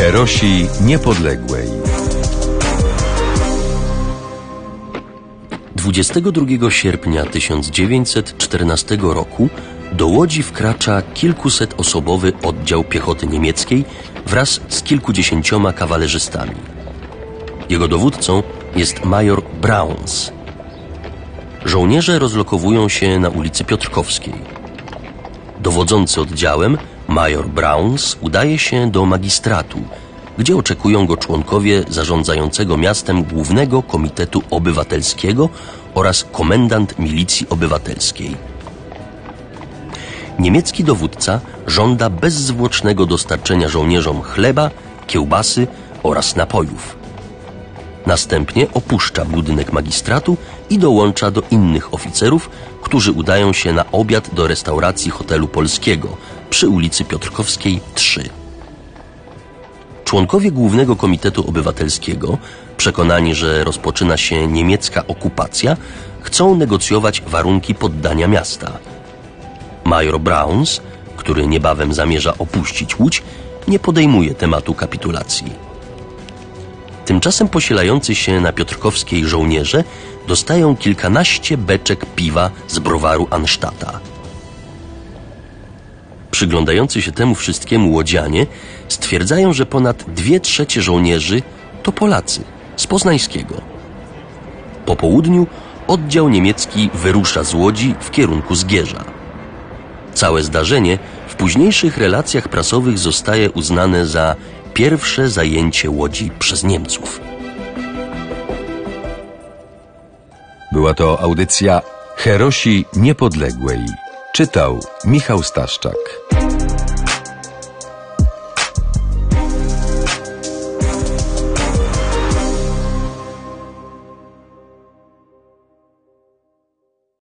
Herosi Niepodległej. 22 sierpnia 1914 roku do Łodzi wkracza kilkusetosobowy oddział piechoty niemieckiej wraz z kilkudziesięcioma kawalerzystami. Jego dowódcą jest major Brauns. Żołnierze rozlokowują się na ulicy Piotrkowskiej. Dowodzący oddziałem, major Brauns, udaje się do magistratu, gdzie oczekują go członkowie zarządzającego miastem Głównego Komitetu Obywatelskiego oraz komendant milicji obywatelskiej. Niemiecki dowódca żąda bezzwłocznego dostarczenia żołnierzom chleba, kiełbasy oraz napojów. Następnie opuszcza budynek magistratu i dołącza do innych oficerów, którzy udają się na obiad do restauracji hotelu polskiego przy ulicy Piotrkowskiej 3. Członkowie Głównego Komitetu Obywatelskiego, przekonani, że rozpoczyna się niemiecka okupacja, chcą negocjować warunki poddania miasta. Major Brauns, który niebawem zamierza opuścić Łódź, nie podejmuje tematu kapitulacji. Tymczasem posilający się na Piotrkowskiej żołnierze dostają kilkanaście beczek piwa z browaru Anstata. Przyglądający się temu wszystkiemu łodzianie stwierdzają, że ponad 2/3 żołnierzy to Polacy z Poznańskiego. Po południu oddział niemiecki wyrusza z Łodzi w kierunku Zgierza. Całe zdarzenie w późniejszych relacjach prasowych zostaje uznane za pierwsze zajęcie Łodzi przez Niemców. Była to audycja Herosi Niepodległej. Czytał Michał Staszczak.